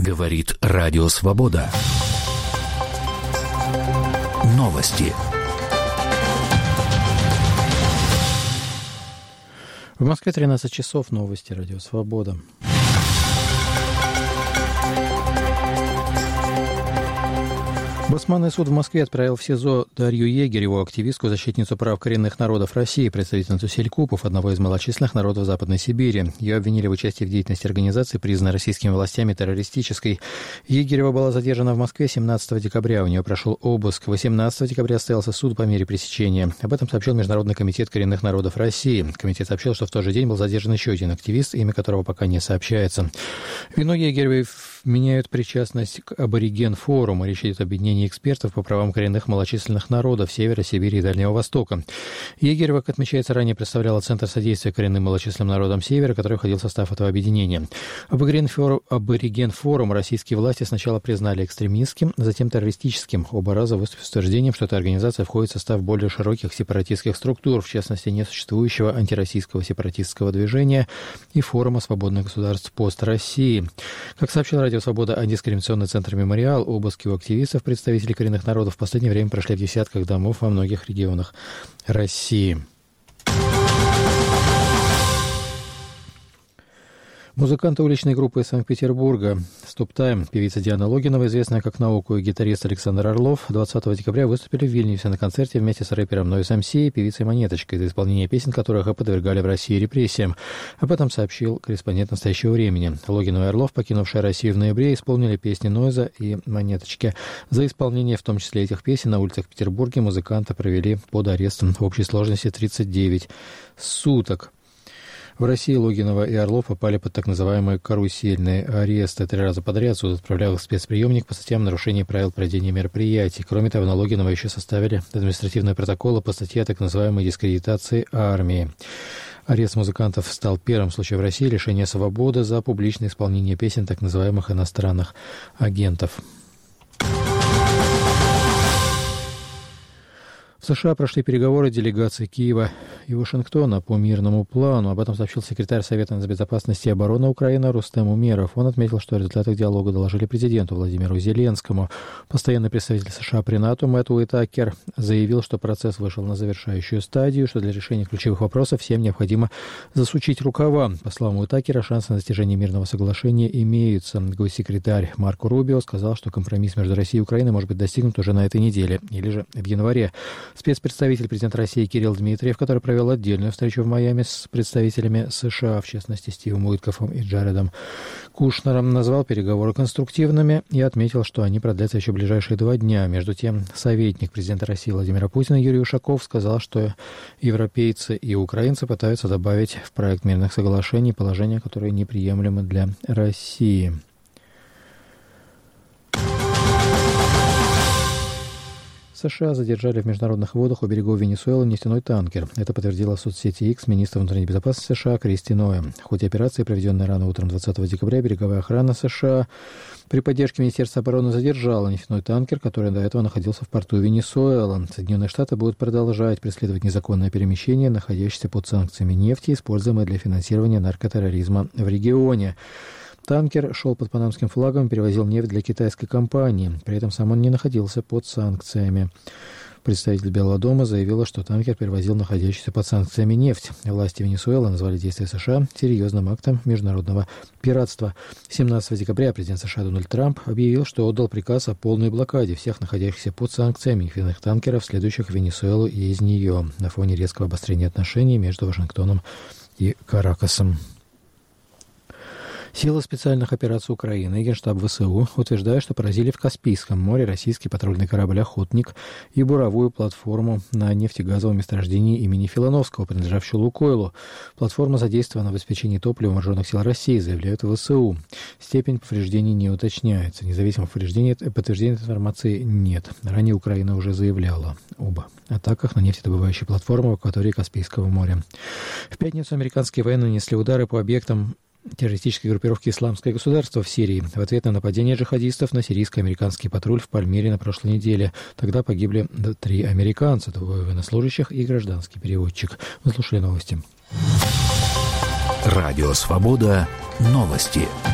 Говорит Радио Свобода. Новости. В Москве 13 часов. Новости. Радио Свобода. Басманный суд в Москве отправил в СИЗО Дарью Егереву, активистку, защитницу прав коренных народов России, представительницу селькупов, одного из малочисленных народов Западной Сибири. Ее обвинили в участии в деятельности организации, признанной российскими властями террористической. Егерева была задержана в Москве 17 декабря. У нее прошел обыск. 18 декабря состоялся суд по мере пресечения. Об этом сообщил Международный комитет коренных народов России. Комитет сообщил, что в тот же день был задержан еще один активист, имя которого пока не сообщается. Вину Егеревой вменяют причастность к Абориген-форуму. Речь идет об объединении экспертов по правам коренных малочисленных народов Севера, Сибири и Дальнего Востока. Егерева, как отмечается, ранее представляла Центр содействия коренным малочисленным народам Севера, который входил в состав этого объединения. Абориген-форум российские власти сначала признали экстремистским, затем террористическим, оба раза выступив с утверждением, что эта организация входит в состав более широких сепаратистских структур, в частности, несуществующего антироссийского сепаратистского движения и форума свободных государств пост-России. Как сообщил Радио Свобода антидискриминационный центр «Мемориал», обыски у активистов, представителей коренных народов в последнее время прошли в десятках домов во многих регионах России. Музыканты уличной группы из Санкт-Петербурга «Стоп-тайм», певица Диана Логинова, известная как «Науку», и гитарист Александр Орлов 20 декабря выступили в Вильнюсе на концерте вместе с рэпером Noise MC и певицей Монеточкой, за исполнение песен которых и подвергали в России репрессиям. Об этом сообщил корреспондент «Настоящего времени». Логинова и Орлов, покинувшие Россию в ноябре, исполнили песни Нойза и Монеточки. За исполнение в том числе этих песен на улицах Петербурга музыканты провели под арестом в общей сложности 39 суток. В России Логинова и Орлов попали под так называемые карусельные аресты. 3 раза подряд суд отправлял их в спецприемник по статьям нарушения правил проведения мероприятий. Кроме того, на Логинова еще составили административные протоколы по статье о так называемой дискредитации армии. Арест музыкантов стал первым случаем в России лишения свободы за публичное исполнение песен так называемых иностранных агентов. В США прошли переговоры делегаций Киева и Вашингтона по мирному плану. Об этом сообщил секретарь Совета безопасности и обороны Украины Рустем Умеров. Он отметил, что о результатах диалога доложили президенту Владимиру Зеленскому. Постоянный представитель США при НАТО Мэтт Уитакер заявил, что процесс вышел на завершающую стадию, что для решения ключевых вопросов всем необходимо засучить рукава. По словам Уитакера, шансы на достижение мирного соглашения имеются. Госсекретарь Марко Рубио сказал, что компромисс между Россией и Украиной может быть достигнут уже на этой неделе или же в январе. Спецпредставитель президента России Кирилл Дмитриев, который провел отдельную встречу в Майами с представителями США, в частности Стивом Уиткофом и Джаредом Кушнером, назвал переговоры конструктивными и отметил, что они продлятся еще ближайшие 2 дня. Между тем, советник президента России Владимира Путина Юрий Ушаков сказал, что европейцы и украинцы пытаются добавить в проект мирных соглашений положения, которые неприемлемы для России. США задержали в международных водах у берегов Венесуэлы нефтяной танкер. Это подтвердила в соцсети X министр внутренней безопасности США Кристи Ноэ. В ходе операции, проведенной рано утром 20 декабря, береговая охрана США при поддержке Министерства обороны задержала нефтяной танкер, который до этого находился в порту Венесуэла. Соединенные Штаты будут продолжать преследовать незаконное перемещение, находящееся под санкциями нефти, используемой для финансирования наркотерроризма в регионе. Танкер шел под панамским флагом и перевозил нефть для китайской компании. При этом сам он не находился под санкциями. Представитель Белого дома заявила, что танкер перевозил находящуюся под санкциями нефть. Власти Венесуэлы назвали действия США серьезным актом международного пиратства. 17 декабря президент США Дональд Трамп объявил, что отдал приказ о полной блокаде всех находящихся под санкциями нефтяных танкеров, следующих в Венесуэлу и из нее, на фоне резкого обострения отношений между Вашингтоном и Каракасом. Силы специальных операций Украины и Генштаб ВСУ утверждают, что поразили в Каспийском море российский патрульный корабль «Охотник» и буровую платформу на нефтегазовом месторождении имени Филановского, принадлежавшую «Лукойлу». Платформа задействована в обеспечении топлива вооруженных сил России, заявляют ВСУ. Степень повреждений не уточняется. Независимых подтверждений информации нет. Ранее Украина уже заявляла об атаках на нефтедобывающие платформы в акватории Каспийского моря. В пятницу американские военные нанесли удары по объектам террористической группировки «Исламское государство» в Сирии в ответ на нападение джихадистов на сирийско-американский патруль в Пальмире на прошлой неделе. Тогда погибли 3 американца, 2 военнослужащих и гражданский переводчик. Вы слушали новости. Радио «Свобода». Новости.